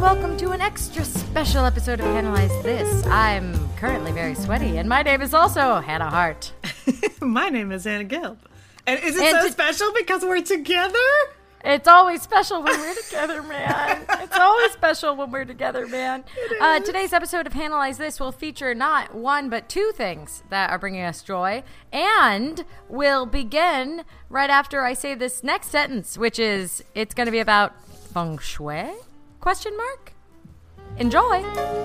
welcome to an extra special episode of Analyze This. I'm currently very sweaty, and my name is also Hannah Hart. My name is Anna Gilb. And is it so special because we're together? It's always special when we're together, man. It's always special when we're together, man. Today's episode of Analyze This will feature not one, but two things that are bringing us joy, and will begin right after I say this next sentence, which is, it's going to be about feng shui? Question mark? Enjoy.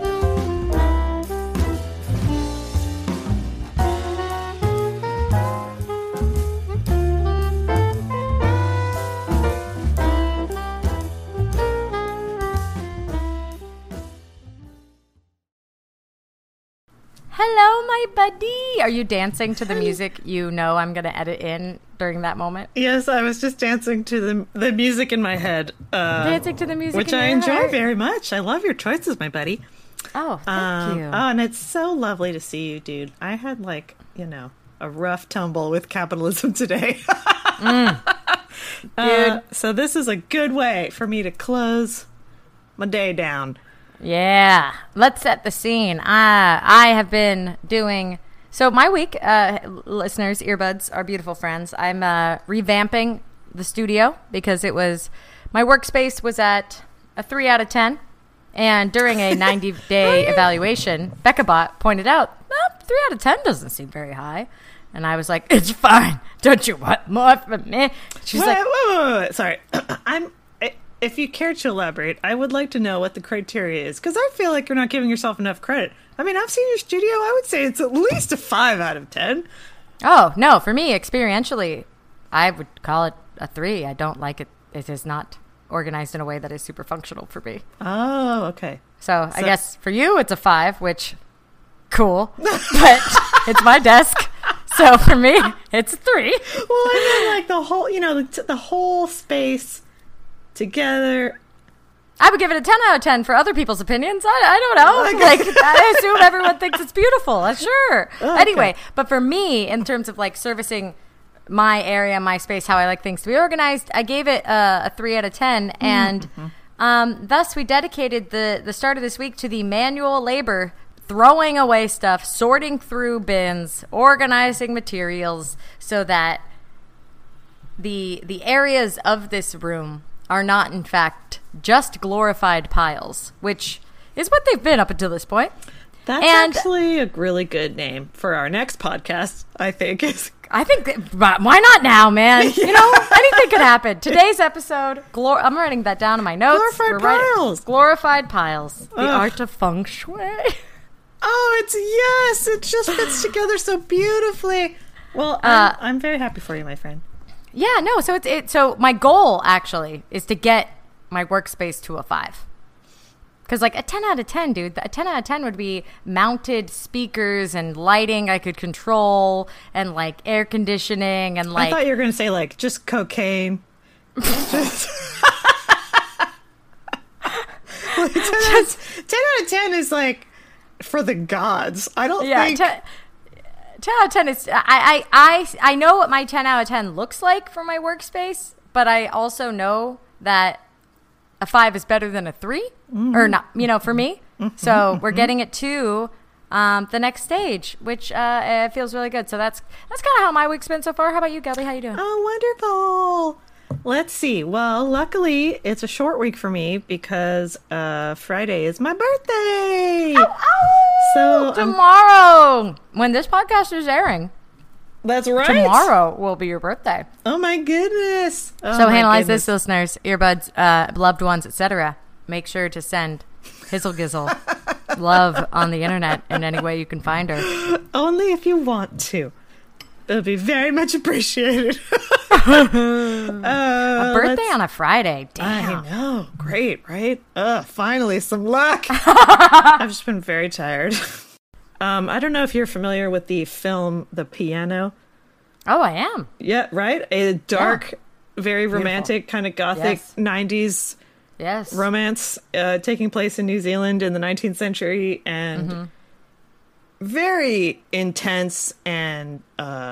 Hello, my buddy. Are you dancing to the music you know I'm going to edit in during that moment? Yes, I was just dancing to the music in my head. Dancing to the music which in your I enjoy heart. very much. I love your choices, my buddy. Oh, thank you. Oh, and it's so lovely to see you, dude. I had, a rough tumble with capitalism today. Dude. So this is a good way for me to close my day down. Yeah, let's set the scene. I have been doing... So my week, listeners, earbuds, our beautiful friends, I'm revamping the studio because it was... My workspace was at a 3 out of 10. And during a 90-day evaluation, BeccaBot pointed out, 3 out of 10 doesn't seem very high. And I was like, it's fine. Don't you want more from me? She's Wait. Sorry. If you care to elaborate, I would like to know what the criteria is, because I feel like you're not giving yourself enough credit. I mean, I've seen your studio. I would say it's at least a 5 out of 10. Oh, no. For me, experientially, I would call it a 3. I don't like it. It is not organized in a way that is super functional for me. Oh, okay. So I guess for you, it's a 5, which, cool. But it's my desk. So for me, it's a 3. Well, I mean, like the whole, the whole space together. I would give it a 10 out of 10 for other people's opinions. I don't know. I assume everyone thinks it's beautiful. Sure. Oh, okay. Anyway, but for me, in terms of servicing my area, my space, how I like things to be organized, I gave it a 3 out of 10. And thus we dedicated the start of this week to the manual labor, throwing away stuff, sorting through bins, organizing materials so that the areas of this room are not, in fact, just glorified piles, which is what they've been up until this point. That's actually a really good name for our next podcast, I think. I think, why not now, man? Yeah. Anything could happen. Today's episode, I'm writing that down in my notes. Glorified piles. Glorified piles. The art of feng shui. Oh, it just fits together so beautifully. Well, I'm very happy for you, my friend. Yeah, no, so my goal, actually, is to get my workspace to a 5. Because, a 10 out of 10, dude, a 10 out of 10 would be mounted speakers and lighting I could control and, air conditioning and, I thought you were going to say, just cocaine. 10 out of 10 is, for the gods. I don't think... 10 out of 10 is... I know what my 10 out of 10 looks like for my workspace, but I also know that a 5 is better than a 3, or not, for me. So we're getting it to the next stage, which feels really good. So that's kind of how my week's been so far. How about you, Gabby? How you doing? Oh, wonderful. Let's see. Well, luckily, it's a short week for me because Friday is my birthday. So tomorrow, when this podcast is airing, that's right. Tomorrow will be your birthday. Oh my goodness! So analyze this, listeners, earbuds, loved ones, etc. Make sure to send Hizzle Gizzle love on the internet in any way you can find her. Only if you want to. It'll be very much appreciated. A birthday on a Friday. Damn. I know. Great, right? Finally, some luck. I've just been very tired. I don't know if you're familiar with the film The Piano. Oh, I am. Yeah, right? A dark, very romantic, kind of gothic 90s romance taking place in New Zealand in the 19th century. And very intense and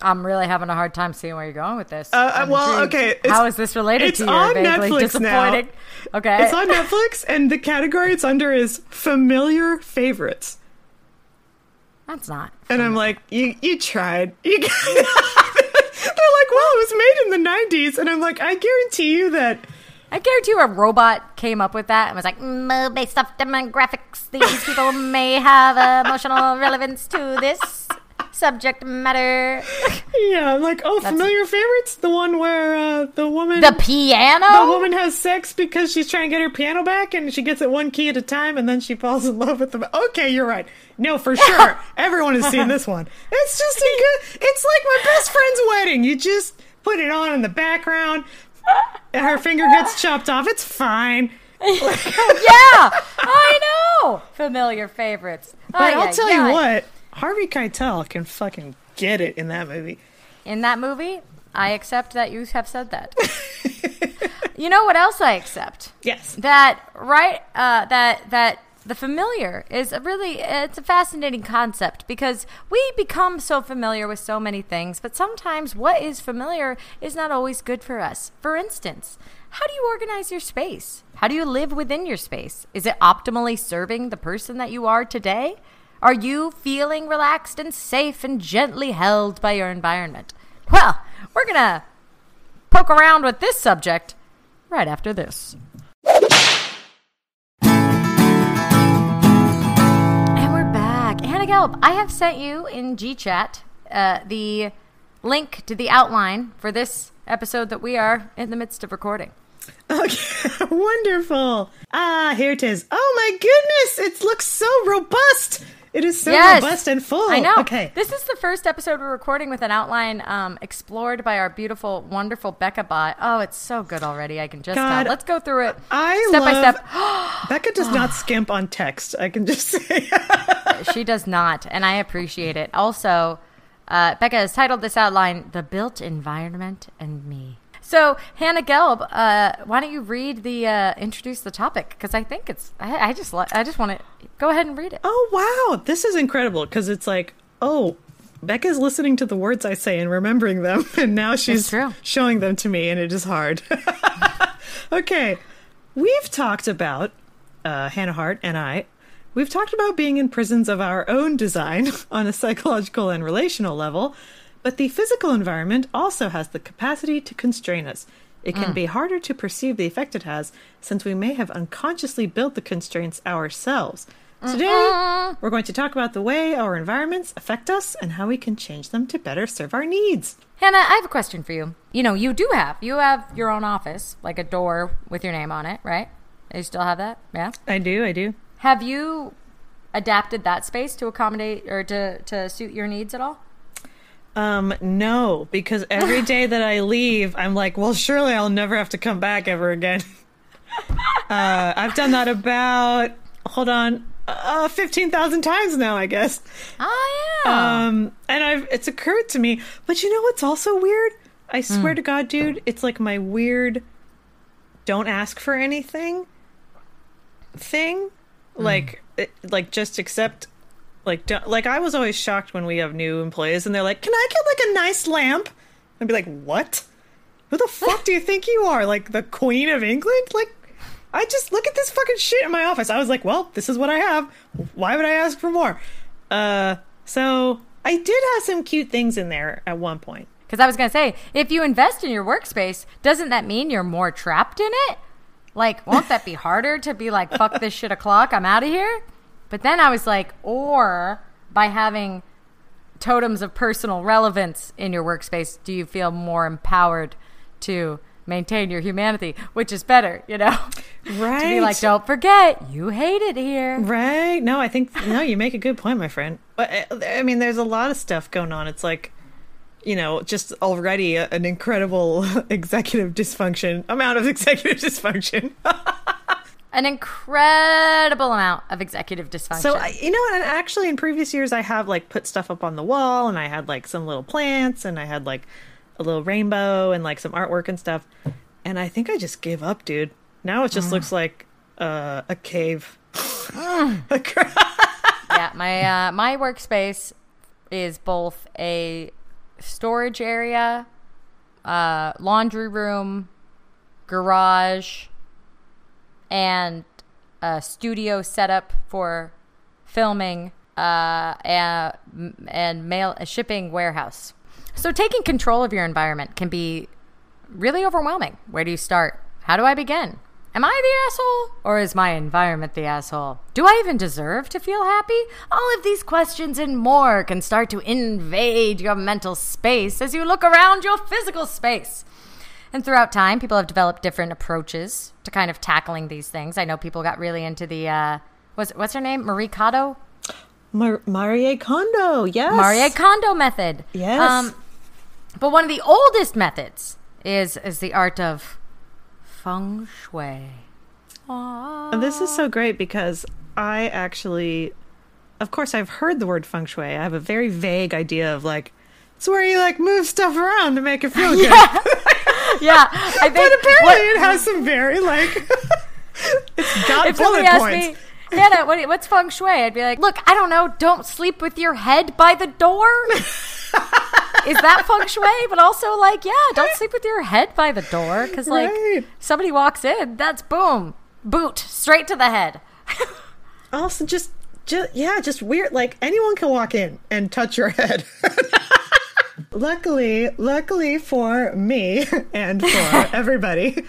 I'm really having a hard time seeing where you're going with this. Well, okay. How is this related it's to you? on Vaguely Netflix disappointing. now. Okay. It's on Netflix, and the category it's under is familiar favorites. That's not. And I'm like, you tried. They're like, well, it was made in the 90s. And I'm like, I guarantee you a robot came up with that and was like, based off demographics, these people may have emotional relevance to this subject matter. Yeah, I'm like, familiar favorites? The one where the woman... The piano? The woman has sex because she's trying to get her piano back, and she gets it one key at a time, and then she falls in love with the... Okay, you're right. No, for sure. Everyone has seen this one. It's just it's like my best friend's wedding. You just put it on in the background, and her finger gets chopped off. It's fine. Yeah, I know. Familiar favorites. But I'll tell you what, Harvey Keitel can fucking get it in that movie. In that movie, I accept that you have said that. You know what else I accept? Yes. That the familiar is it's a fascinating concept because we become so familiar with so many things, but sometimes what is familiar is not always good for us. For instance, how do you organize your space? How do you live within your space? Is it optimally serving the person that you are today? Are you feeling relaxed and safe and gently held by your environment? Well, we're going to poke around with this subject right after this. And we're back. Hannah Gelb, I have sent you in GChat the link to the outline for this episode that we are in the midst of recording. Okay, wonderful. Here it is. Oh my goodness, it looks so robust. It is so robust and full. I know. Okay. This is the first episode we're recording with an outline explored by our beautiful, wonderful Becca bot. Oh, it's so good already. I can just tell. Let's go through it step by step. Becca does not skimp on text. I can just say. She does not, and I appreciate it. Also, Becca has titled this outline, The Built Environment and Me. So, Hannah Gelb, why don't you read introduce the topic? Because I think I just want to go ahead and read it. Oh, wow. This is incredible because it's like, Becca's listening to the words I say and remembering them. And now she's showing them to me, and it is hard. Okay. We've talked about, Hannah Hart and I, we've talked about being in prisons of our own design on a psychological and relational level. But the physical environment also has the capacity to constrain us. It can be harder to perceive the effect it has, since we may have unconsciously built the constraints ourselves. Today, we're going to talk about the way our environments affect us and how we can change them to better serve our needs. Hannah, I have a question for you. You know, you have your own office, like a door with your name on it, right? You still have that? Yeah? I do. Have you adapted that space to accommodate or to suit your needs at all? No, because every day that I leave, I'm like, well, surely I'll never have to come back ever again. I've done that about, 15,000 times now, I guess. Oh, yeah. And it's occurred to me, but you know what's also weird? I swear to God, dude, it's like my weird don't ask for anything thing. Like just accept. Like I was always shocked when we have new employees and they're like, can I get like a nice lamp? I'd be like, what? Who the fuck do you think you are? Like the Queen of England? Like, I just look at this fucking shit in my office. I was like, well, this is what I have. Why would I ask for more? So I did have some cute things in there at one point. Because I was going to say, if you invest in your workspace, doesn't that mean you're more trapped in it? Like, won't that be harder to be like, fuck this shit o'clock, I'm out of here? But then I was like, or by having totems of personal relevance in your workspace, do you feel more empowered to maintain your humanity, which is better, you know? Right. To be like, don't forget, you hate it here. Right. No, you make a good point, my friend. But I mean, there's a lot of stuff going on. It's like, you know, just already an incredible amount of executive dysfunction. An incredible amount of executive dysfunction. So, and actually in previous years, I have like put stuff up on the wall and I had like some little plants and I had like a little rainbow and like some artwork and stuff. And I think I just gave up, dude. Now it just looks like a cave. Yeah, my workspace is both a storage area, laundry room, garage, and a studio setup for filming, and a shipping warehouse. So taking control of your environment can be really overwhelming. Where do you start? How do I begin? Am I the asshole, or is my environment the asshole? Do I even deserve to feel happy? All of these questions and more can start to invade your mental space as you look around your physical space. And throughout time, people have developed different approaches to kind of tackling these things. I know people got really into the, what's her name? Marie Kondo? Marie Kondo, yes. Marie Kondo method. Yes. But one of the oldest methods is the art of feng shui. And this is so great because I actually, of course, I've heard the word feng shui. I have a very vague idea of like, it's where you like move stuff around to make it feel good. Yeah, I think. But apparently it has some very like, it's got if bullet somebody asked points. me, Hannah, what's feng shui? I'd be like, look, I don't know. Don't sleep with your head by the door. Is that feng shui? But also, like, yeah, don't sleep with your head by the door because, like, Right. somebody walks in, that's boom, boot straight to the head. Also, just weird. Like anyone can walk in and touch your head. Luckily for me and for everybody,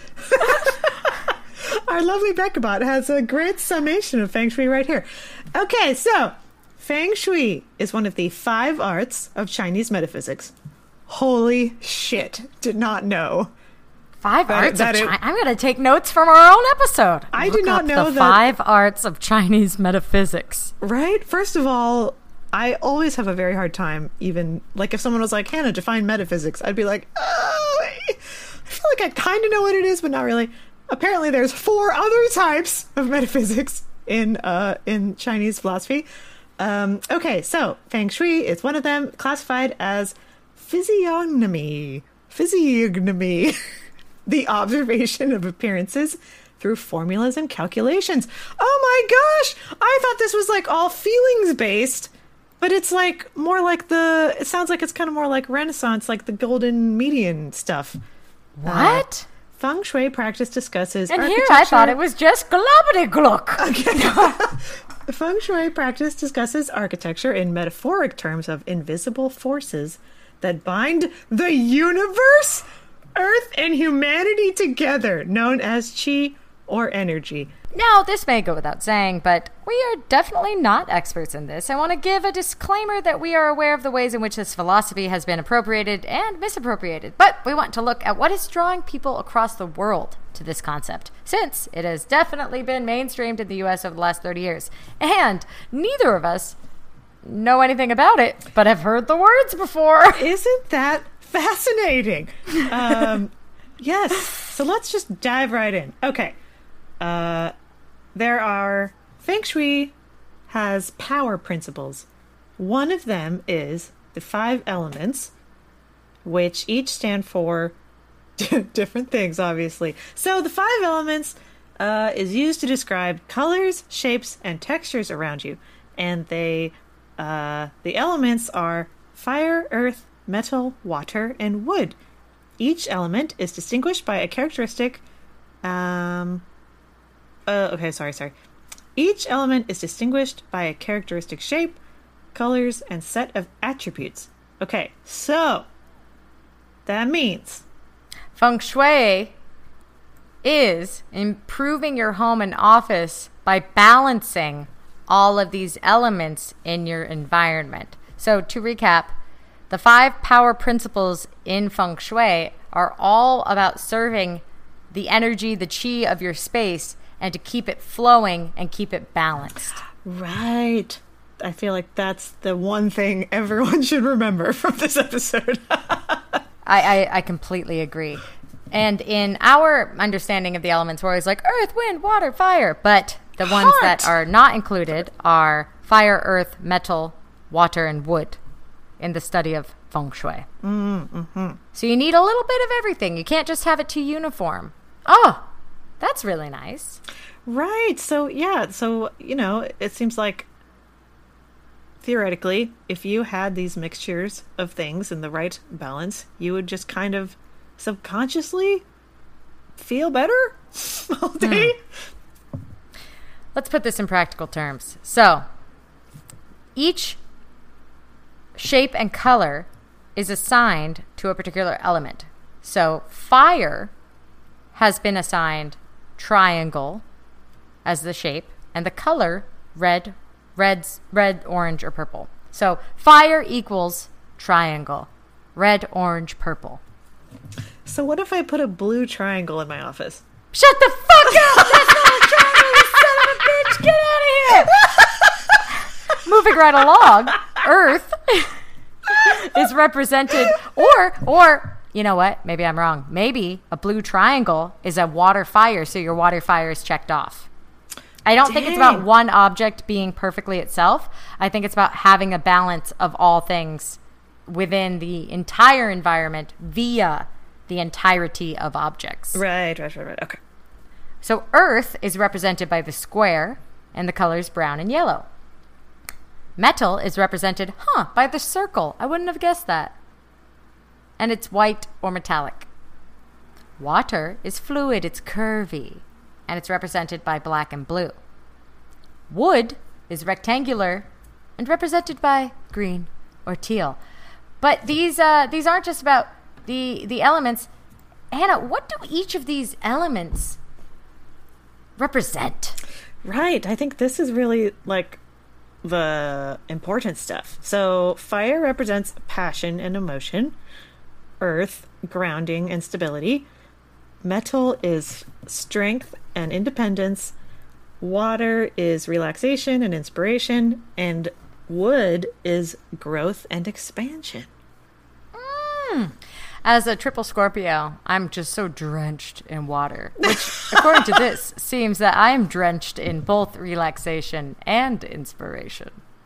our lovely Beckabot has a great summation of Feng Shui right here. Okay, so Feng Shui is one of the 5 arts of Chinese metaphysics. Holy shit, did not know. 5 arts of that China. I'm going to take notes from our own episode. I Look did not up know the that- 5 arts of Chinese metaphysics. Right? First of all, I always have a very hard time, even like if someone was like, Hannah, define metaphysics, I'd be like, oh, I feel like I kind of know what it is, but not really. Apparently, there's 4 other types of metaphysics in Chinese philosophy. Okay, so Feng Shui is one of them, classified as physiognomy. Physiognomy. The observation of appearances through formulas and calculations. Oh my gosh! I thought this was like all feelings based, but it's like more like it sounds like it's kind of more like Renaissance, like the golden median stuff. What? Feng Shui practice discusses And here architecture. I thought it was just globbity-glook. Feng Shui practice discusses architecture in metaphoric terms of invisible forces that bind the universe, Earth, and humanity together, known as qi or energy. Now, this may go without saying, but we are definitely not experts in this. I want to give a disclaimer that we are aware of the ways in which this philosophy has been appropriated and misappropriated, but we want to look at what is drawing people across the world to this concept, since it has definitely been mainstreamed in the U.S. over the last 30 years. And neither of us know anything about it, but have heard the words before. Isn't that fascinating? Yes. So let's just dive right in. Okay. Feng Shui has power principles. One of them is the 5 elements, which each stand for different things, obviously. So the 5 elements is used to describe colors, shapes, and textures around you. And the elements are fire, earth, metal, water, and wood. Each element is distinguished by a characteristic. Each element is distinguished by a characteristic shape, colors, and set of attributes. Okay, so that means Feng Shui is improving your home and office by balancing all of these elements in your environment. So to recap, the 5 power principles in Feng Shui are all about serving the energy, the qi of your space, and to keep it flowing and keep it balanced. right. I feel like that's the one thing everyone should remember from this episode. I completely agree. And in our understanding of the elements, we're always like earth, wind, water, fire. But the ones that are not included are fire, earth, metal, water, and wood in the study of Feng Shui. So you need a little bit of everything. You can't just have it too uniform. Oh, that's really nice. Right. So, yeah. So, it seems like theoretically, if you had these mixtures of things in the right balance, you would just kind of subconsciously feel better all day. Let's put this in practical terms. So, each shape and color is assigned to a particular element. So, fire has been assigned triangle as the shape, and the color red, orange, or purple. So, fire equals triangle. Red, orange, purple. So what if I put a blue triangle in my office? Shut the fuck up! That's not a triangle, you son of a bitch! Get out of here! Moving right along, Earth is represented, or you know what? Maybe I'm wrong. Maybe a blue triangle is a water fire, so your water fire is checked off. I don't think it's about one object being perfectly itself. I think it's about having a balance of all things within the entire environment via the entirety of objects. Right. Okay. So Earth is represented by the square and the colors brown and yellow. Metal is represented, by the circle. I wouldn't have guessed that. And it's white or metallic. Water is fluid, it's curvy, and it's represented by black and blue. Wood is rectangular and represented by green or teal. But these aren't just about the elements. Hannah, what do each of these elements represent? Right. I think this is really like the important stuff. So fire represents passion and emotion. Earth, grounding and stability. Metal is strength and independence. Water is relaxation and inspiration. And wood is growth and expansion. As a triple Scorpio, I'm just so drenched in water, which, according to this, seems that I am drenched in both relaxation and inspiration.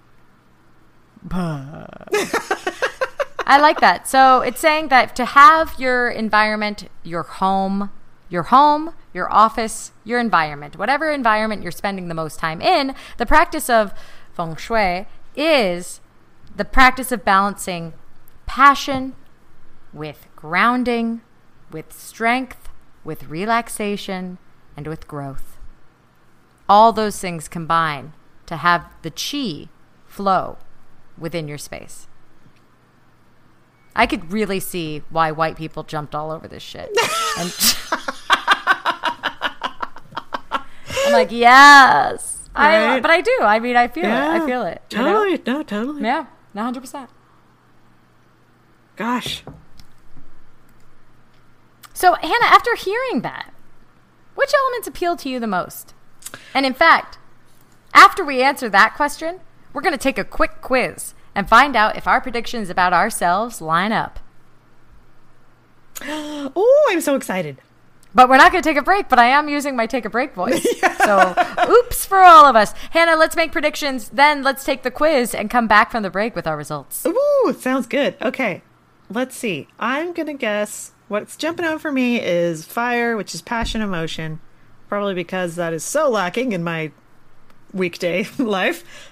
I like that. So it's saying that to have your environment, your home, your office, your environment, whatever environment you're spending the most time in, the practice of feng shui is the practice of balancing passion with grounding, with strength, with relaxation, and with growth. All those things combine to have the chi flow within your space. I could really see why white people jumped all over this shit. And I'm like, yes. Right. But I do. I mean, I feel it. I feel it. Totally. You know? No, totally. Yeah, 100%. Gosh. So, Hannah, after hearing that, which elements appeal to you the most? And in fact, after we answer that question, we're going to take a quick quiz and find out if our predictions about ourselves line up. Oh, I'm so excited. But we're not going to take a break, but I am using my take a break voice. So, oops for all of us. Hannah, let's make predictions. Then let's take the quiz and come back from the break with our results. Ooh, sounds good. Okay, let's see. I'm going to guess what's jumping out for me is fire, which is passion, emotion. Probably because that is so lacking in my weekday life.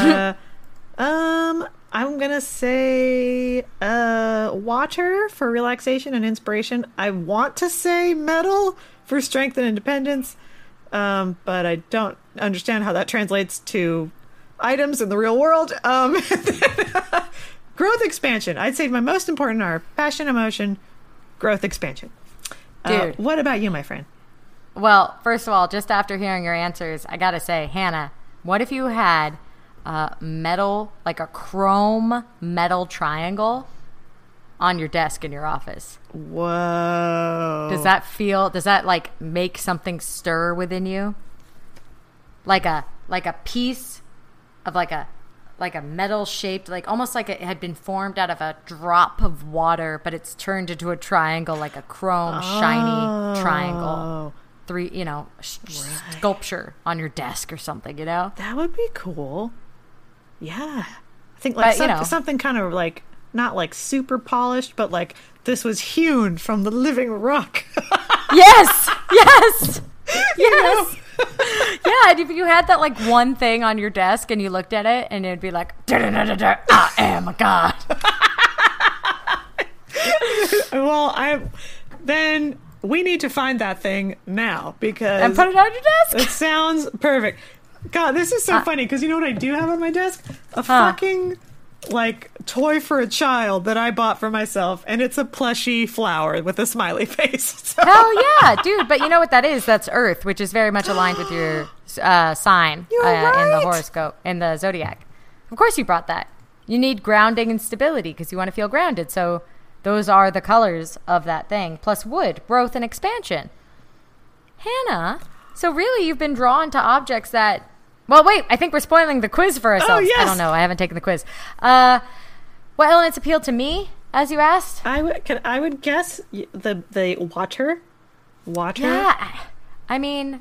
I'm going to say water for relaxation and inspiration. I want to say metal for strength and independence, but I don't understand how that translates to items in the real world. Growth expansion. I'd say my most important are passion, emotion, growth, expansion. Dude. What about you, my friend? Well, first of all, just after hearing your answers, I got to say, Hannah, what if you had metal, like a chrome metal triangle on your desk in your office? Whoa. Does that like make something stir within you? Like a piece of like a metal shaped, like almost like it had been formed out of a drop of water, but it's turned into a triangle, like a chrome shiny triangle. Sculpture on your desk or something, you know? That would be cool. Yeah. I think something kind of like, not like super polished, but like this was hewn from the living rock. Yes! Yes! You know? Yeah, and if you had that like one thing on your desk and you looked at it and it'd be like, I am a god. Well, then we need to find that thing now because And put it on your desk. it sounds perfect. God, this is so funny because you know what I do have on my desk? A fucking like toy for a child that I bought for myself, and it's a plushy flower with a smiley face. So. Hell yeah, dude. But you know what that is? That's Earth, which is very much aligned with your sign You're in the right. horoscope, in the zodiac. Of course you brought that. You need grounding and stability because you want to feel grounded. So those are the colors of that thing. Plus wood, growth, and expansion. Hannah, so really you've been drawn to objects that... Well, wait, I think we're spoiling the quiz for ourselves. Oh, yes. I don't know. I haven't taken the quiz. What elements appeal to me, as you asked? I would guess the water. Yeah. I mean...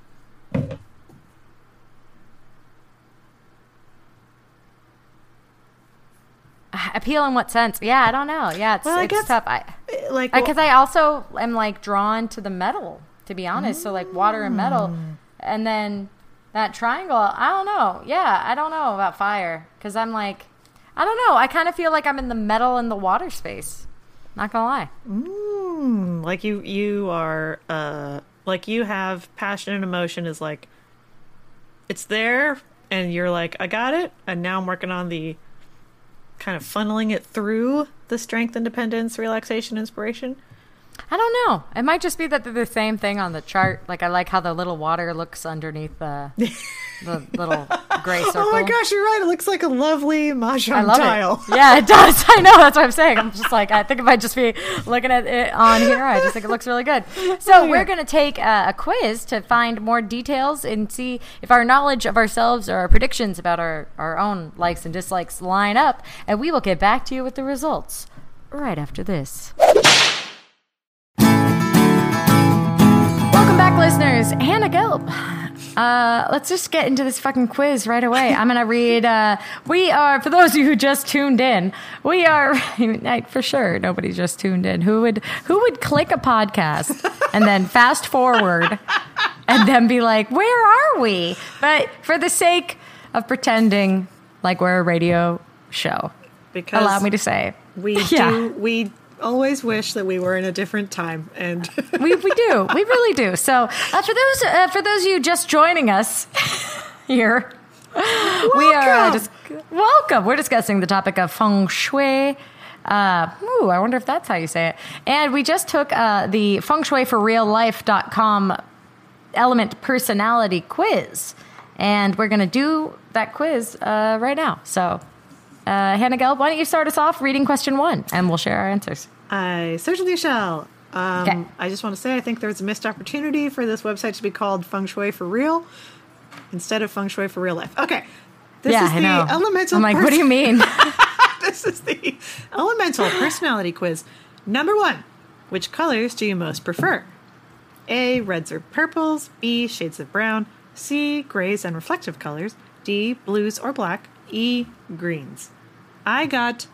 Appeal in what sense? Yeah, I don't know. Yeah, it's, Well, I it's guess, tough. Because I also am like drawn to the metal, to be honest. So like water and metal, and then that triangle. I don't know. Yeah, I don't know about fire because I'm like, I don't know. I kind of feel like I'm in the metal and the water space. Not gonna lie. Like you are like you have passion and emotion is like it's there, and you're like, I got it, and now I'm working on the kind of funneling it through the strength, independence, relaxation, inspiration. I don't know. It might just be that they're the same thing on the chart. Like I like how the little water looks underneath the little gray circle. Oh my gosh, you're right. It looks like a lovely mahjong I love tile. it. Yeah, it does. I know. That's what I'm saying. I'm just like, I think if I just be looking at it on here, I just think it looks really good. So we're going to take a quiz to find more details and see if our knowledge of ourselves or our predictions about our own likes and dislikes line up. And we will get back to you with the results right after this. Welcome back, listeners. Hannah Gelb. Let's just get into this fucking quiz right away. I'm going to read, we are, for those of you who just tuned in, we are, for sure, nobody just tuned in. Who would click a podcast and then fast forward and then be like, where are we? But for the sake of pretending like we're a radio show, Because allow me to say, we always wish that we were in a different time, and we do. We really do. So for those of you just joining us here, we are welcome. We're discussing the topic of feng shui. I wonder if that's how you say it. And we just took the fengshuiforreallife.com element personality quiz, and we're going to do that quiz right now. So Hannah Gelb, why don't you start us off reading question 1, and we'll share our answers. I certainly shall. Okay. I just want to say I think there's a missed opportunity for this website to be called Feng Shui for Real instead of Feng Shui for Real Life. Okay. This is I know. the elemental. I'm like, what do you mean? This is the elemental personality quiz. Number 1. Which colors do you most prefer? A, reds or purples. B, shades of brown. C, grays and reflective colors. D, blues or black. E, greens. I got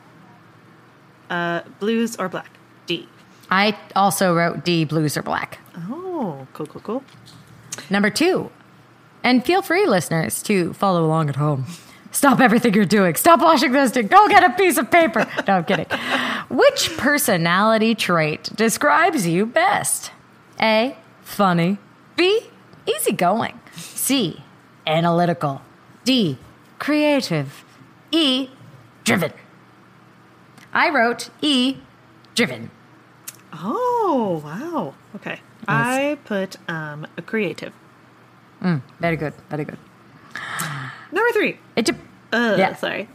blues or black. D. I also wrote D, blues or black. Oh, cool. Number 2, and feel free, listeners, to follow along at home. Stop everything you're doing. Stop washing those things. Go get a piece of paper. No, I'm kidding. Which personality trait describes you best? A, funny. B, easygoing. C, analytical. D, creative. E, driven. I wrote E, driven. Oh, wow. Okay. Yes. I put a creative. Very good. Very good. Number 3. Yeah. Sorry.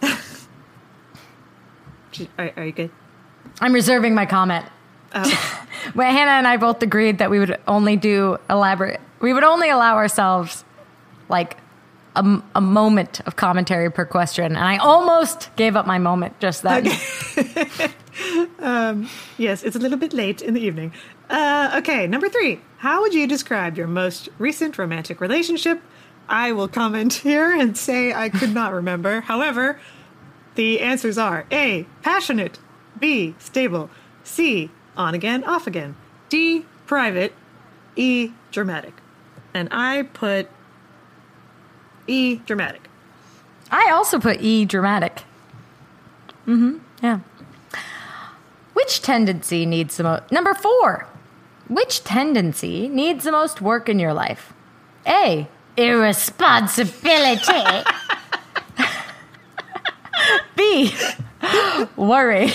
Are you good? I'm reserving my comment. Oh. Well, Hannah and I both agreed that we would only allow ourselves like a moment of commentary per question, and I almost gave up my moment just then. Okay. Yes, it's a little bit late in the evening. Okay, number 3. How would you describe your most recent romantic relationship? I will comment here and say I could not remember. However, the answers are A, passionate. B, stable. C, on again, off again. D, private. E, dramatic. And I put E, dramatic. I also put E, dramatic. Yeah. Which tendency needs the most... Number 4. Which tendency needs the most work in your life? A, irresponsibility. B, worry.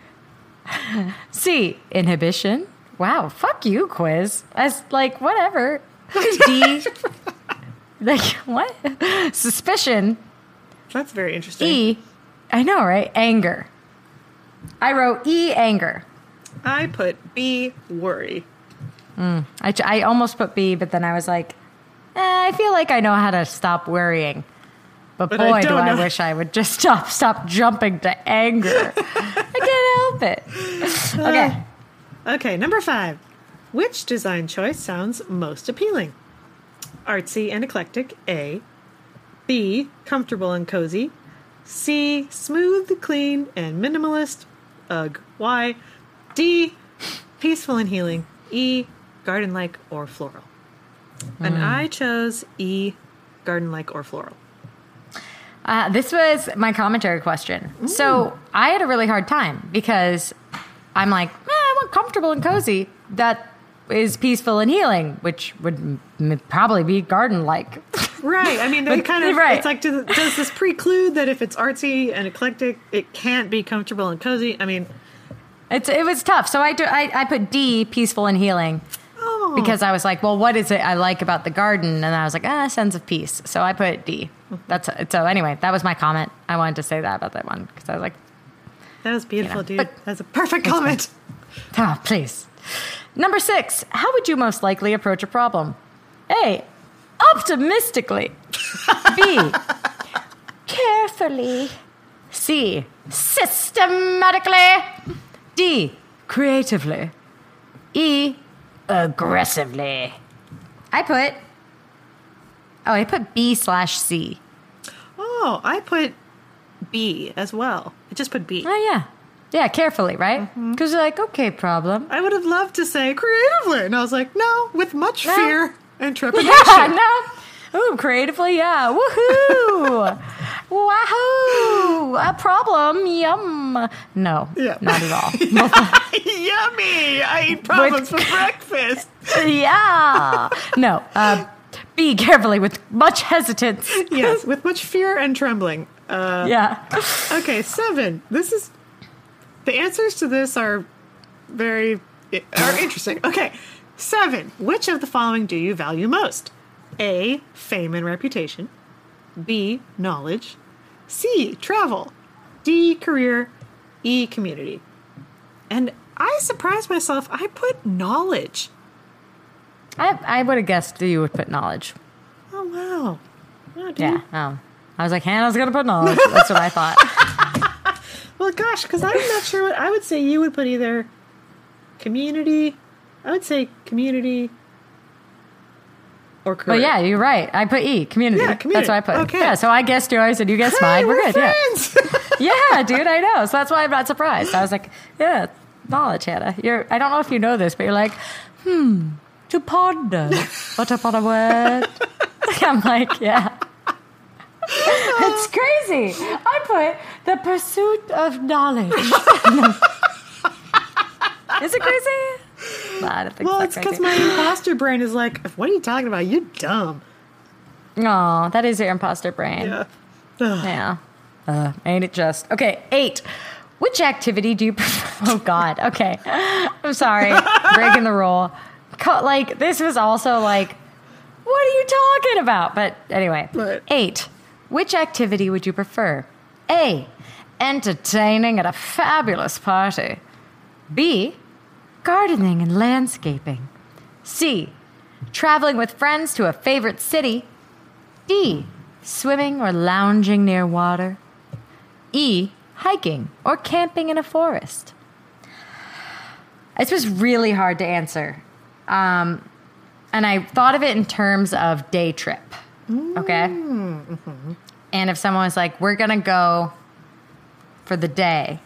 C, inhibition. Wow, fuck you, quiz. As like, whatever. D, like, what? Suspicion. That's very interesting. E, I know, right? Anger. I wrote E, anger. I put B, worry. I almost put B, but then I was like, I feel like I know how to stop worrying. But But boy, I do don't I know. wish I would just stop jumping to anger. I can't help it. Okay. Okay, number 5. Which design choice sounds most appealing? Artsy and eclectic, A. B, comfortable and cozy. C, smooth, clean, and minimalist, ugh, Y. D, peaceful and healing, E, garden-like or floral. And I chose E, garden-like or floral. This was my commentary question. So I had a really hard time because I'm like, I want comfortable and cozy. That is peaceful and healing, which would probably be garden-like. Right. I mean, they kind of, right. it's like, does this preclude that if it's artsy and eclectic, it can't be comfortable and cozy? I mean... It was tough. So I put D, peaceful and healing. Oh. Because I was like, well, what is it I like about the garden? And I was like, sense of peace. So I put D. So anyway, that was my comment. I wanted to say that about that one because I was like, That was beautiful, dude. but- That's a perfect comment. oh, please. Number 6, how would you most likely approach a problem? A, optimistically. B, carefully. C, systematically. D, creatively. E, aggressively. I put B/C. Oh, I put B as well. I just put B. Oh, yeah. Yeah, carefully, right? Because you're like, okay, problem. I would have loved to say creatively. And I was like, no, with much No. fear and trepidation. Yeah, no. Ooh, creatively, yeah. Woohoo! Wahoo! A problem, yum. No, Yeah. not at all. Yummy! I eat problems for breakfast. Yeah. No. Be carefully with much hesitance. Yes, with much fear and trembling. Yeah. Okay, 7. The answers to this are interesting. Okay, 7. Which of the following do you value most? A, fame and reputation. B, knowledge. C, travel. D, career. E, community. And I surprised myself. I put knowledge. I would have guessed that you would put knowledge. Oh, wow. Wow, dude. Yeah. Oh. I was like, Hannah's going to put knowledge. That's what I thought. Well, gosh, because I'm not sure what I would say. You would put either community. I would say community or career. But yeah, you're right. I put E, community. Yeah, community. That's what I put. Okay. Yeah, so I guessed yours and you guessed Hey, mine. We're good. friends. Yeah. Yeah, dude, I know. So that's why I'm not surprised. I was like, yeah, knowledge, Hannah. I don't know if you know this, but you're like, to ponder. What upon a word? I'm like, yeah. It's crazy. I put the pursuit of knowledge. Is it crazy? Nah, I don't think Well, so it's because my imposter brain is like, what are you talking about? You dumb. Oh, that is your imposter brain. Yeah. Ugh. Yeah. Ain't it just? Okay, 8. Which activity do you prefer? Oh, God. Okay. I'm sorry. Breaking the rule. Like, this was also like, what are you talking about? But anyway. Right. 8. Which activity would you prefer? A, entertaining at a fabulous party. B, gardening and landscaping. C, traveling with friends to a favorite city. D, swimming or lounging near water. E, hiking or camping in a forest. This was really hard to answer. And I thought of it in terms of day trip. Okay? Mm-hmm. And if someone was like, we're going to go for the day,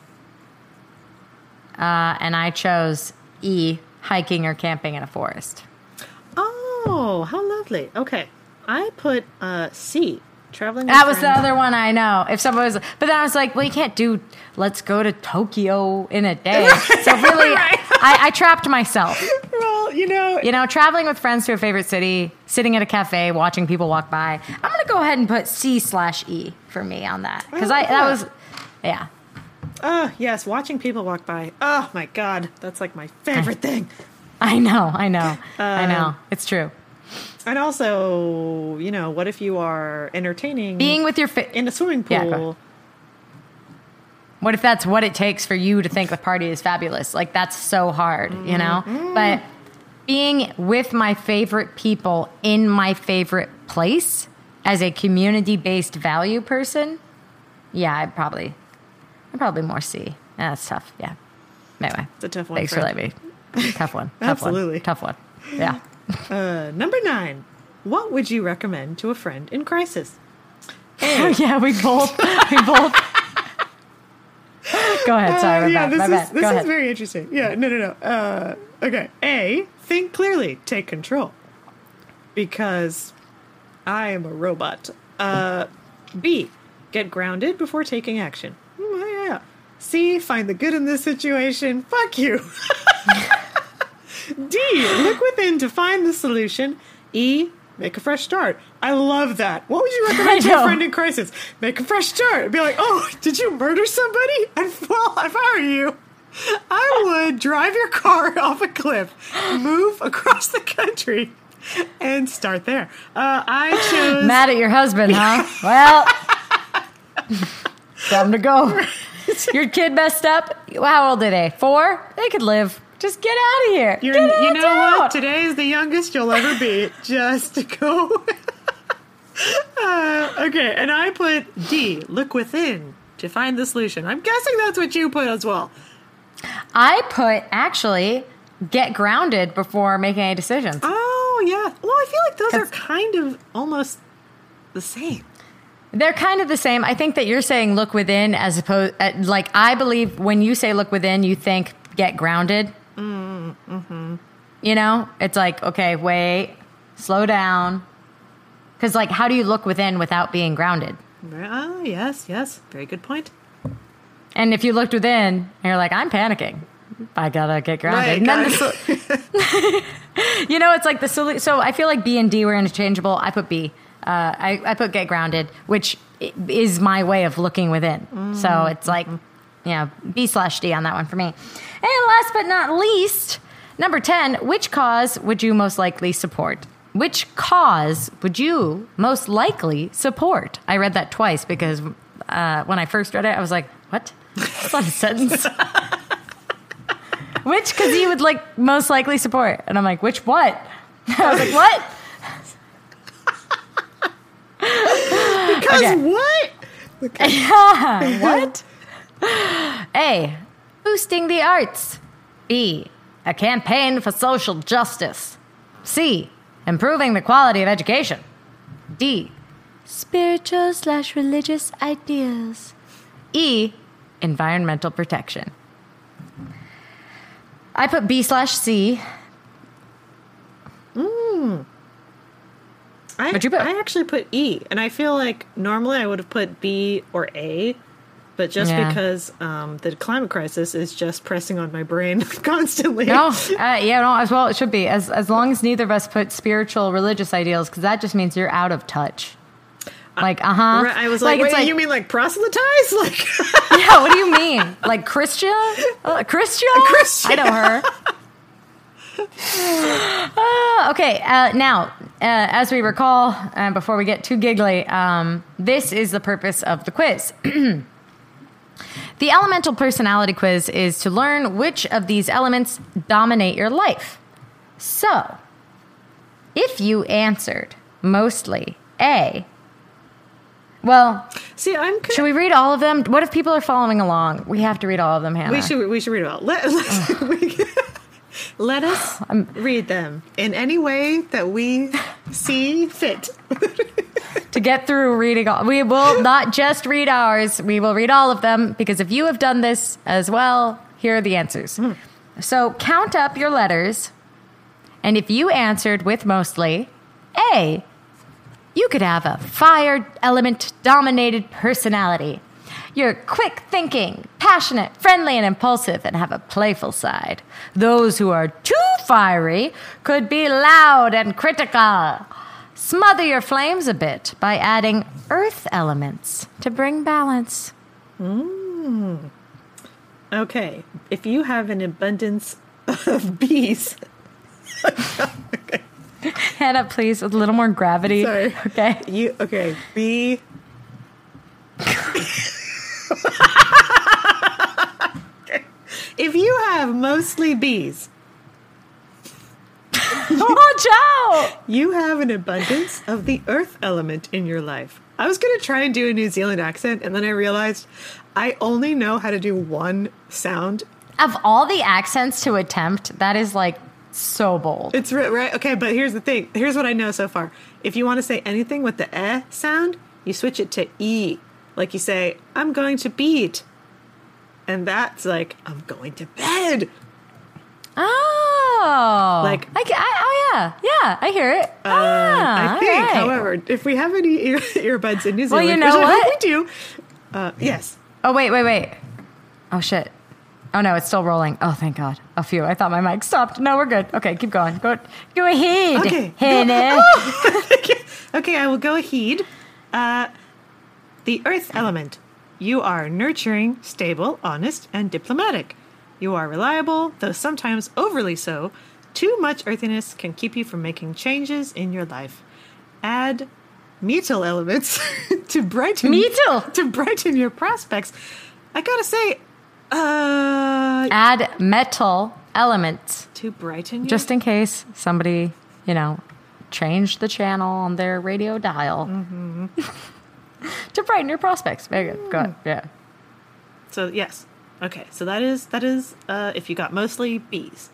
and I chose E, hiking or camping in a forest. Oh, Oh, how lovely. Okay. I put C. Traveling with That was the friends. other one I know. If someone was, but then I was like, well, you can't do, let's go to Tokyo in a day. So really, I trapped myself. Well, you know. Traveling with friends to a favorite city, sitting at a cafe, watching people walk by. I'm going to go ahead and put C/E for me on that. Because yeah. Yes, watching people walk by. Oh, my God. That's like my favorite thing. I know. I know. It's true. And also, what if you are entertaining Being with your in a swimming Yeah, go pool? ahead. What if that's what it takes for you to think the party is fabulous? Like, that's so hard, But being with my favorite people in my favorite place as a community-based value person, yeah, I'd probably more C. Yeah, that's tough. Yeah. Anyway. It's a tough one. Thanks for letting me. Tough one. Absolutely. Tough one. Yeah. Number 9. What would you recommend to a friend in crisis? Yeah, we both. Go ahead. Sorry, my bad. This Go is ahead. very interesting. Yeah, no. Okay. A, think clearly. Take control. Because I am a robot. B, get grounded before taking action. Yeah. C, find the good in this situation. Fuck you. D, look within to find the solution. E, make a fresh start. I love that. What would you recommend to a friend in crisis? Make a fresh start. Be like, oh, did you murder somebody? And, well, if I were you, I would drive your car off a cliff, move across the country, and start there. I chose... Mad at your husband, huh? Well, time to go. Your kid messed up. How old are they? 4? They could live. Just get out of here. You know what? Today is the youngest you'll ever be. Just go. Okay, and I put D, look within to find the solution. I'm guessing that's what you put as well. I put, actually, get grounded before making any decisions. Oh, yeah. Well, I feel like those are kind of almost the same. They're kind of the same. I think that you're saying look within as opposed, I believe when you say look within, you think get grounded. Mm-hmm. It's like, okay, wait, slow down. Because, how do you look within without being grounded? Oh, yes. Very good point. And if you looked within, and you're like, I'm panicking. I gotta get grounded. Right, And then it's like the solution. So I feel like B and D were interchangeable. I put B. I put get grounded, which is my way of looking within. So it's like, B/D on that one for me. And last but not least, number 10, which cause would you most likely support? Which cause would you most likely support? I read that twice because when I first read it, I was like, what? That's not a sentence. Which, because you would most likely support. And I'm like, which what? I was like, what? Because Okay. what? Okay. Yeah, what? A, boosting the arts. B, a campaign for social justice. C, improving the quality of education. D, spiritual/religious ideas. E, environmental protection. I put B/C. What'd you put? I actually put E, and I feel like normally I would have put B or A, but just Yeah. because the climate crisis is just pressing on my brain constantly. No, as well it should be. As long as neither of us put spiritual religious ideals, because that just means you're out of touch. Like, Right, I was like, it's wait, you mean like proselytize? Like, yeah, what do you mean? Like Christian? Christian? Christian. I know her. Okay, now, as we recall, before we get too giggly, this is the purpose of the quiz. The elemental personality quiz is to learn which of these elements dominate your life. So, if you answered mostly A, well, see, should we read all of them? What if people are following along? We have to read all of them, Hannah. we should read about. Let us read them in any way that we see fit. To get through reading all. We will not just read ours. We will read all of them, because if you have done this as well, here are the answers. So count up your letters, and if you answered with mostly, Today, you could have a fire element dominated personality. You're quick thinking, passionate, friendly, and impulsive, and have a playful side. Those who are too fiery could be loud and critical. Smother your flames a bit by adding earth elements to bring balance. Okay, if you have an abundance of bees. Okay. Hannah, please, with a little more gravity. Sorry. Okay. Bee. Okay. If you have mostly bees, Watch out! you have an abundance of the earth element in your life. I was going to try and do a New Zealand accent, and then I realized I only know how to do one sound. Of all the accents to attempt, that is like so bold. It's right. Okay, but here's the thing. Here's what I know so far. If you want to say anything with the eh sound, you switch it to e. Like you say, I'm going to beat. And that's like, I'm going to bed. Oh. Like, oh, yeah. Yeah, I hear it. I think, all right. however, if we have any earbuds in New Zealand, you know which I what? hope we do, yes. Oh, wait. Oh, shit. Oh, no, it's still rolling. Oh, thank God. Oh, phew. I thought my mic stopped. No, we're good. Okay, keep going. Go ahead. Okay. Hannah. Okay, I will go ahead. The earth element. You are nurturing, stable, honest, and diplomatic. You are reliable, though sometimes overly so. Too much earthiness can keep you from making changes in your life. Add metal elements to brighten your prospects. I gotta say, Add metal elements. to brighten your... Just in case somebody, changed the channel on their radio dial. Mm-hmm. To brighten your prospects. Very good. Go ahead. Yeah. So, yes. Okay, so that is if you got mostly B's.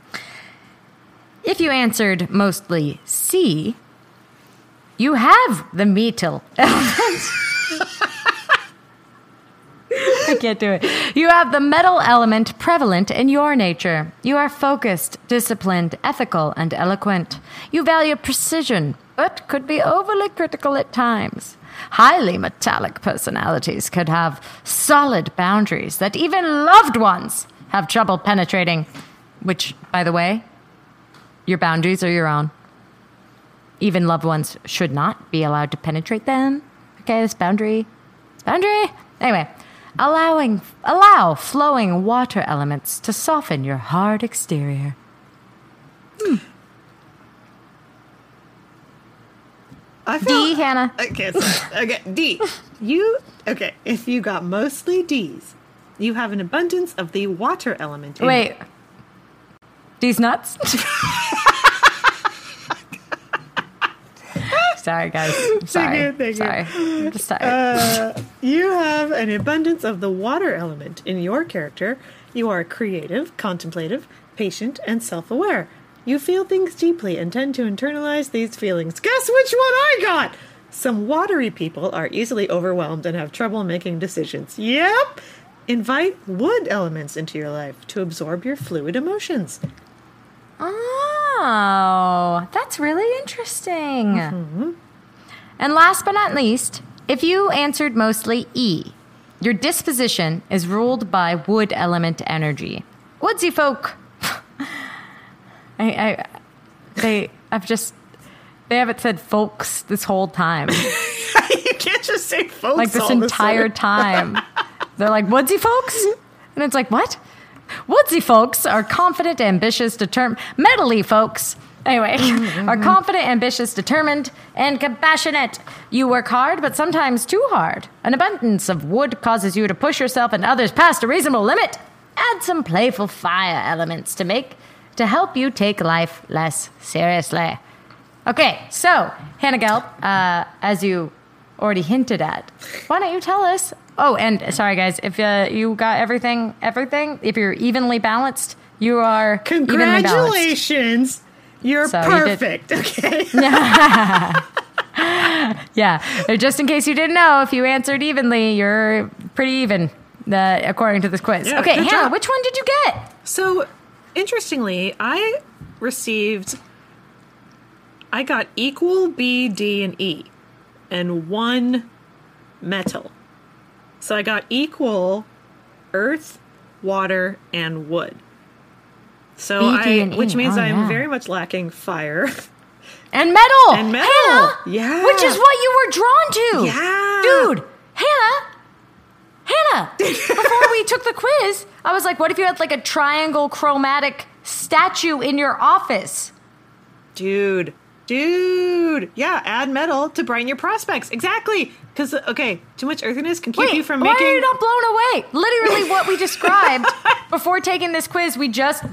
If you answered mostly C, you have the metal element. I can't do it. You have the metal element prevalent in your nature. You are focused, disciplined, ethical, and eloquent. You value precision, but could be overly critical at times. Highly metallic personalities could have solid boundaries that even loved ones have trouble penetrating. Which, by the way, your boundaries are your own. Even loved ones should not be allowed to penetrate them. Okay, this boundary. Anyway, allow flowing water elements to soften your hard exterior. D, Hannah. Okay, D. If you got mostly D's, you have an abundance of the water element. Wait. D's nuts? Sorry, guys. I'm sorry. Thank you. Sorry. I'm just tired. You have an abundance of the water element in your character. You are creative, contemplative, patient, and self-aware. You feel things deeply and tend to internalize these feelings. Guess which one I got? Some watery people are easily overwhelmed and have trouble making decisions. Yep. Invite wood elements into your life to absorb your fluid emotions. Oh, that's really interesting. Mm-hmm. And last but not least, if you answered mostly E, your disposition is ruled by wood element energy. Woodsy folk. They haven't said folks this whole time. You can't just say folks Like this all the entire time. time. They're like, woodsy folks? And it's like, what? Woodsy folks are confident, ambitious, metally folks. Anyway, are confident, ambitious, determined, and compassionate. You work hard, but sometimes too hard. An abundance of wood causes you to push yourself and others past a reasonable limit. Add some playful fire elements to help you take life less seriously. Okay, so, Hannah Gelb, as you already hinted at, why don't you tell us? Oh, and sorry, guys, if you got everything, if you're evenly balanced, you are evenly balanced. Congratulations! You're So perfect, okay? Yeah, just in case you didn't know, if you answered evenly, you're pretty even, according to this quiz. Yeah, Okay, good Hannah, job. which one did you get? So, interestingly, I received I got equal B, D, and E, and 1 metal. So I got equal earth, water, and wood. So B, D, and which E. means Oh, I'm yeah. very much lacking fire. And metal. And metal. Hannah, Yeah. which is what you were drawn to. Yeah. Dude, Hannah, before we took the quiz, I was like, what if you had like a triangle chromatic statue in your office? Dude. Yeah, add metal to brighten your prospects. Exactly. Because, okay, too much earthiness can keep you from why making... are you not blown away? Literally what we described before taking this quiz, we just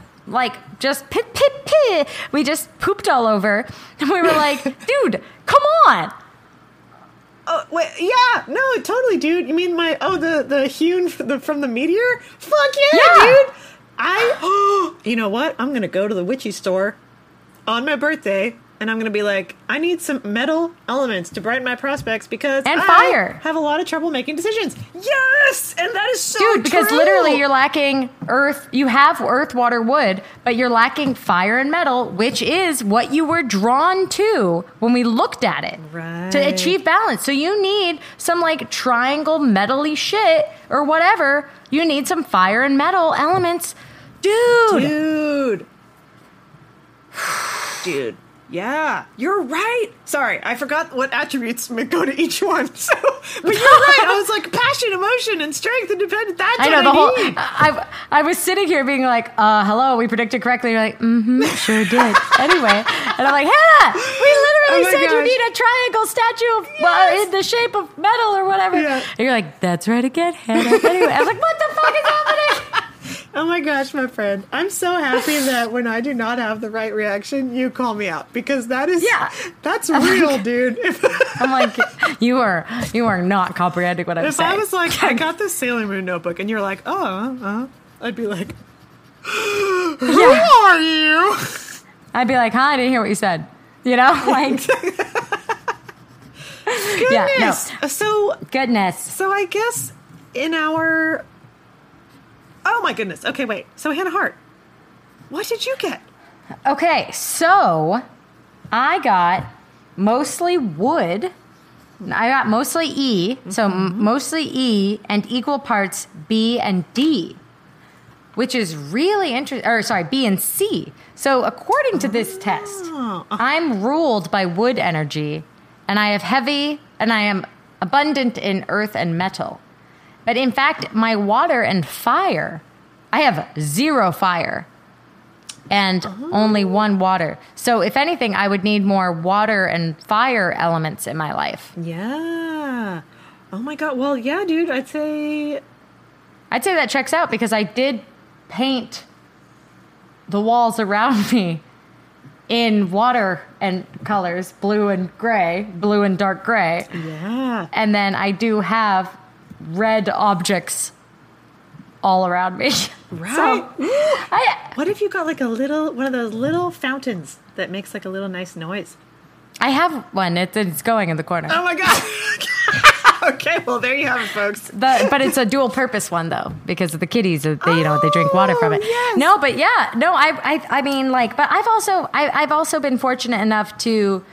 we just pooped all over. And we were like, dude, come on. Oh, wait, yeah, no, totally, dude. You mean the hewn from the meteor? Fuck yeah, dude. You know what? I'm going to go to the witchy store on my birthday, and I'm going to be like, I need some metal elements to brighten my prospects because And I fire. have a lot of trouble making decisions. Yes! And that is so Dude, because true. literally you're lacking earth. You have earth, water, wood, but you're lacking fire and metal, which is what you were drawn to when we looked at it. Right. To achieve balance. So you need some like triangle metally shit or whatever. You need some fire and metal elements. Dude. Dude. Yeah, you're right. Sorry, I forgot what attributes go to each one. So, but you're right. I was like passion, emotion, and strength, independent. That's I know what I need. I was sitting here being like, hello, we predicted correctly. You're like, sure did. Anyway, and I'm like, Hannah, we literally my said you gosh. need a triangle statue of, in the shape of metal or whatever. Yeah. And you're like, that's right again, Hannah. Anyway, I was like, what the fuck is happening? Oh my gosh, my friend. I'm so happy that when I do not have the right reaction, you call me out because that's real, dude. I'm like, you are not comprehending what I'm If saying. I was like, I got this Sailor Moon notebook, and you're like, I'd be like, who are you? I'd be like, I didn't hear what you said. You know, like, yeah, no. Goodness. So I guess in our... Oh my goodness. Okay, wait. So Hannah Hart, what did you get? Okay, so I got mostly wood. I got mostly E, so mostly E and equal parts B and D, which is really interesting. Or sorry, B and C. So according to this test, I'm ruled by wood energy, and I am abundant in earth and metal. But in fact, my water and fire, I have 0 fire and only 1 water. So if anything, I would need more water and fire elements in my life. Yeah. Oh my God. Well, yeah, dude, I'd say that checks out because I did paint the walls around me in water and colors, blue and dark gray. Yeah. And then I do have red objects all around me. Right. So, What if you got like one of those little fountains that makes like a little nice noise? I have one. It's going in the corner. Oh my God. Okay, well there you have it, folks. But it's a dual purpose one though, because of the kitties. They drink water from it. Yes. No, but yeah, no. I mean, like, but I've also been fortunate enough to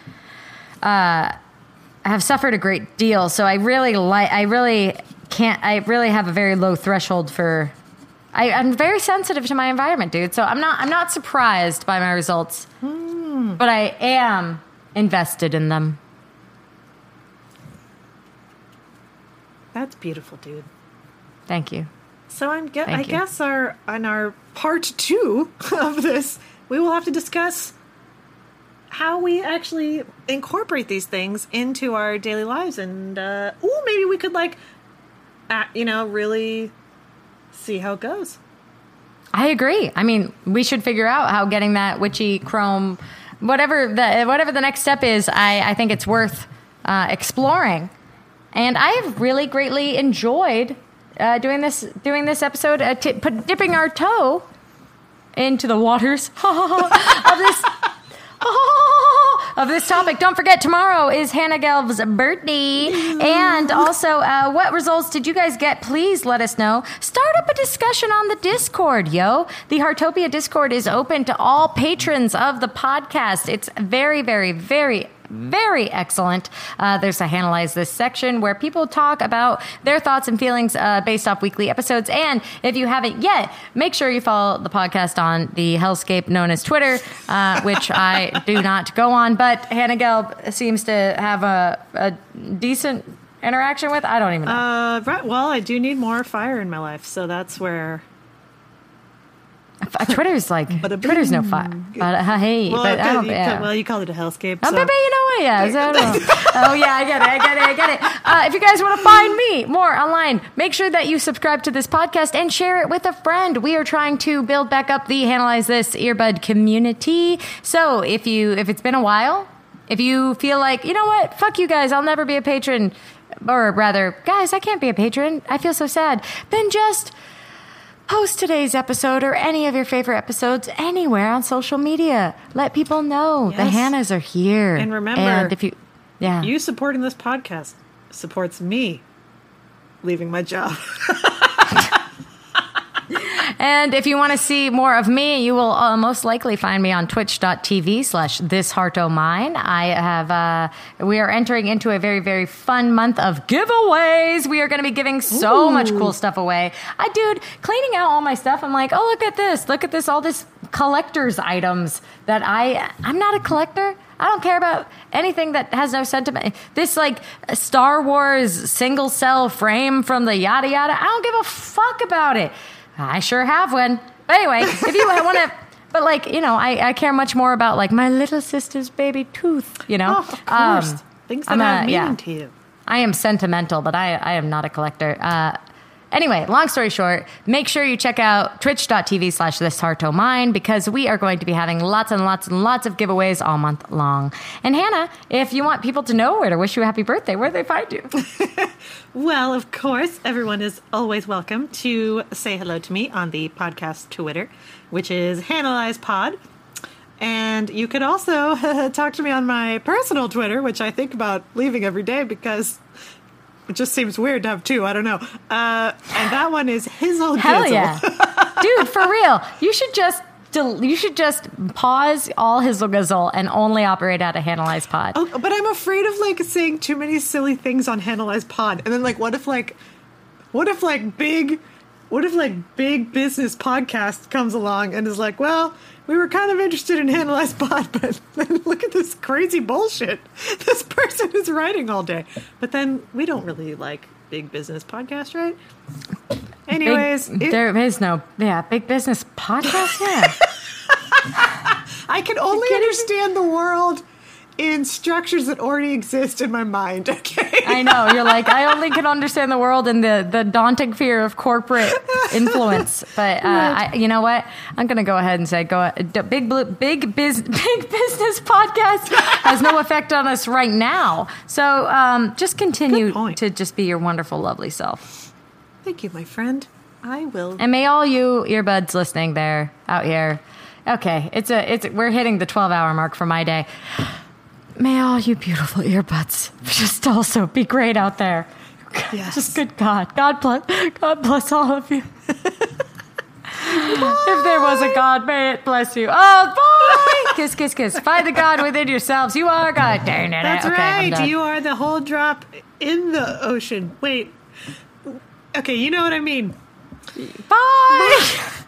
have suffered a great deal. So I really have a very low threshold for. I'm very sensitive to my environment, dude. So I'm not surprised by my results, but I am invested in them. That's beautiful, dude. Thank you. So I Thank you. guess on our part 2 of this, we will have to discuss how we actually incorporate these things into our daily lives, and maybe we could really see how it goes. I agree. I mean, we should figure out how getting that witchy chrome, whatever the next step is. I think it's worth exploring, and I have really greatly enjoyed doing this episode, dipping our toe into the waters of this of this topic. Don't forget, tomorrow is Hannah Gelb's birthday. And also, what results did you guys get? Please let us know. Start up a discussion on the Discord, yo. The Heartopia Discord is open to all patrons of the podcast. It's very, very, very excellent. There's a Analyze This section where people talk about their thoughts and feelings based off weekly episodes. And if you haven't yet, make sure you follow the podcast on the hellscape known as Twitter, which I do not go on. But Hannah Gelb seems to have a decent interaction with. I don't even know. Right. Well, I do need more fire in my life, so that's where... Twitter's no fun. Hey, well, but I don't. Yeah. Well, you call it a hellscape. Oh, So. baby, you know what? Yeah. So I don't know. Oh, yeah, I get it. If you guys want to find me more online, make sure that you subscribe to this podcast and share it with a friend. We are trying to build back up the Analyze This earbud community. So if it's been a while, if you feel like, you know what, fuck you guys, I'll never be a patron, or rather, guys, I can't be a patron, I feel so sad, then just post today's episode or any of your favorite episodes anywhere on social media. Let people know the Hannahs are here. And remember, and if you supporting this podcast supports me leaving my job. And if you want to see more of me, you will most likely find me on twitch.tv/thisheartomine. We are entering into a very, very fun month of giveaways. We are going to be giving so much cool stuff away. Dude, cleaning out all my stuff, I'm like, oh, look at this, all this collector's items that I'm not a collector. I don't care about anything that has no sentiment. This like Star Wars single cell frame from the yada yada, I don't give a fuck about it. I sure have one. But anyway, if you want to, but like, you know, I care much more about like my little sister's baby tooth, you know? Oh, of course. Things that have meaning to you. I am sentimental, but I am not a collector. Anyway, long story short, make sure you check out twitch.tv/thisheartomine because we are going to be having lots and lots and lots of giveaways all month long. And Hannah, if you want people to know where to wish you a happy birthday, where do they find you? Well, of course, everyone is always welcome to say hello to me on the podcast Twitter, which is HannahLiesPod. And you could also talk to me on my personal Twitter, which I think about leaving every day because it just seems weird to have two. I don't know. And that one is his old Hell Dizzle. yeah. Dude, for real. You should just pause all his Gizzle and only operate out of HannahLiesPod. Oh, but I'm afraid of like saying too many silly things on HannahLiesPod. And then like what if big business podcast comes along and is like, well, we were kind of interested in HannahLiesPod, but then look at this crazy bullshit this person is writing all day. But then we don't really like big business podcast, right? Anyways, there is no big business podcast. Yeah, I can only understand the world in structures that already exist in my mind. Okay, I know you're like I only can understand the world in the daunting fear of corporate influence. But you know what? I'm gonna go ahead and say big business podcast has no effect on us right now. So just continue to just be your wonderful, lovely self. Thank you, my friend. I will. And may all you earbuds listening there out here. Okay, we're hitting the 12-hour mark for my day. May all you beautiful earbuds just also be great out there. Yes. Just good God. God bless all of you. If there was a God, may it bless you. Oh, boy! Kiss, kiss, kiss. Find the God within yourselves. You are God. Darn it. That's okay, right. You are the whole drop in the ocean. Wait. Okay, you know what I mean. Bye!